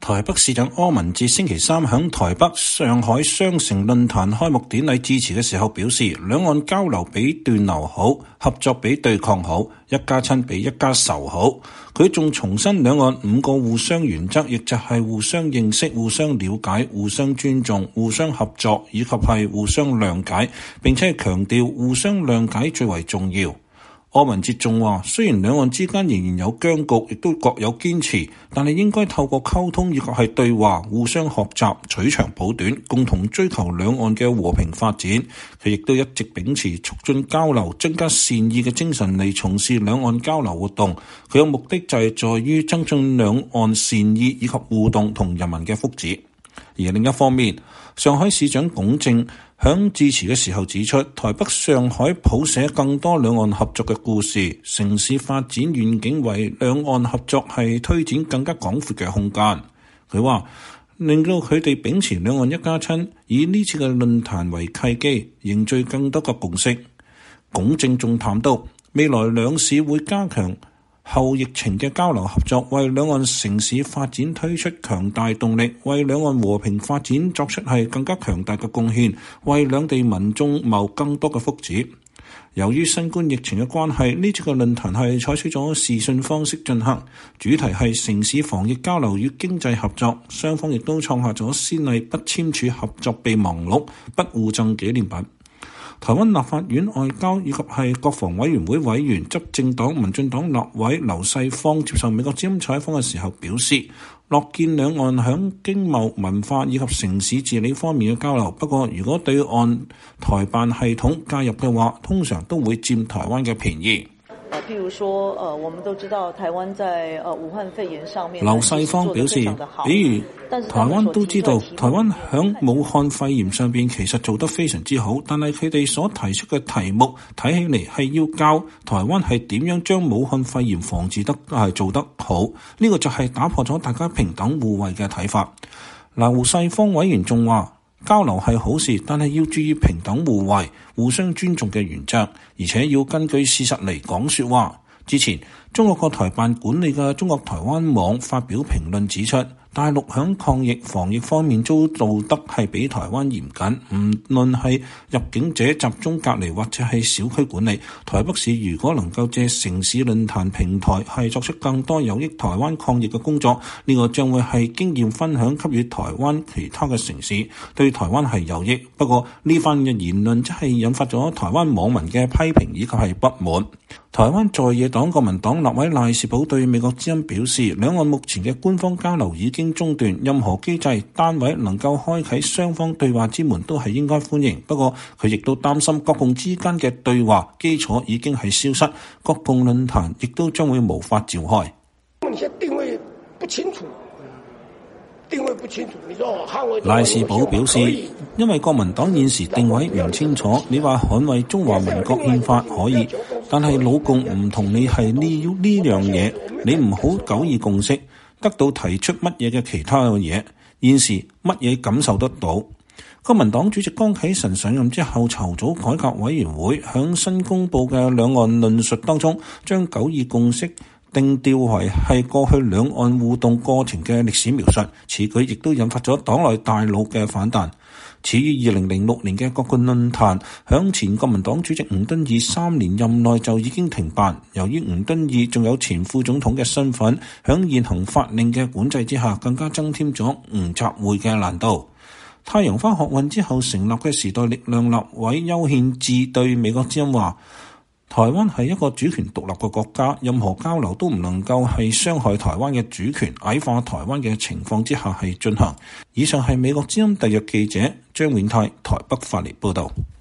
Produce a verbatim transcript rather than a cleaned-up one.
台北市長柯文哲星期三喺台北上海雙城論壇開幕典禮致辭嘅時候表示，兩岸交流比斷流好，合作比對抗好，一家親比一家仇好。佢仲重申兩岸五個互相原則，亦就係互相認識、互相了解、互相尊重、互相合作以及係互相諒解，並且係強調互相諒解最為重要。柯文哲仲話，雖然兩岸之間仍然有僵局，亦都各有堅持，但係應該透過溝通以及係對話，互相學習，取長補短，共同追求兩岸嘅和平發展。佢亦都一直秉持促進交流、增加善意嘅精神嚟從事兩岸交流活動。佢嘅目的就係在於增進兩岸善意以及互動同人民嘅福祉。而另一方面，上海市長龔正響致辭嘅時候指出，台北上海譜寫更多兩岸合作嘅故事，城市發展願景為兩岸合作係推展更加廣闊嘅空間。佢話令到佢哋秉持兩岸一家親，以呢次嘅論壇為契機，凝聚更多嘅共識。龔正仲談到未來兩市會加強後疫情嘅交流合作，為兩岸城市發展推出強大動力，為兩岸和平發展作出係更加強大嘅貢獻，為兩地民眾謀更多嘅福祉。由於新冠疫情嘅關係，呢次嘅論壇係採取咗視訊方式進行，主題係城市防疫交流與經濟合作，雙方亦都創下咗先例，不簽署合作備忘錄，不互贈紀念品。台灣立法院外交以及係國防委員會委員、執政黨民進黨立委劉世芳接受美國之音採訪嘅時候表示，樂見兩岸響經貿、文化以及城市治理方面嘅交流，不過如果對岸台辦系統介入嘅話，通常都會佔台灣嘅便宜。 譬如說，呃，我們都知道台灣在呃武漢肺炎上面， 劉世芳表示，比如台灣都知道台灣響武漢肺炎上邊其實做得非常之好，但係佢哋所提出嘅題目睇起嚟係要教台灣係點樣將武漢肺炎防治得係做得好，呢、這個就係打破咗大家平等互惠嘅睇法。劉世芳委員仲話，交流係好事，但係要注意平等互惠、互相尊重嘅原則，而且要根據事實嚟講說話。之前，中國國台辦管理嘅中國台灣網發表評論指出，大陸響抗疫防疫方面遭到得係比台灣嚴謹，唔論係入境者集中隔離或者係小區管理。台北市如果能夠借城市論壇平台係作出更多有益台灣抗疫嘅工作，呢、這個將會係經驗分享給予台灣其他嘅城市，對台灣係有益。不過呢番嘅言論真係引發咗台灣網民嘅批評以及係不滿。台灣在野黨國民黨立委賴士葆對美國之音表示，兩岸目前嘅官方交流已經中斷，任何機制單位能夠開啟雙方對話之門都係應該歡迎。不過佢亦都擔心國共之間嘅對話基礎已經係消失，國共論壇亦都將會無法召開。 定位不清楚，定位不清楚。你說捍衛賴士葆表示，因為國民黨現時定位唔清楚，你話捍衛中華民國憲法可以，但係老共唔同你係呢呢樣嘢，你唔好九二共識得到提出乜嘢嘅其他嘅嘢，現時乜嘢感受得到？國民黨主席江啟臣上任之後籌組改革委員會，響新公布嘅兩岸論述當中，將九二共識定調為係過去兩岸互動過程嘅歷史描述，此舉亦都引發咗黨內大佬嘅反彈。始於二零零六年嘅國共論壇，響前國民黨主席吳敦義三年任內就已經停辦。由於吳敦義仲有前副總統嘅身份，響現行法令嘅管制之下，更加增添咗吳集會嘅難度。太陽花學運之後成立嘅時代力量立委邱憲智對美國之音話，台灣係一個主權獨立嘅國家，任何交流都唔能夠係傷害台灣嘅主權、矮化台灣嘅情況之下係進行。以上係美國之音特約記者張永泰台北發嚟報道。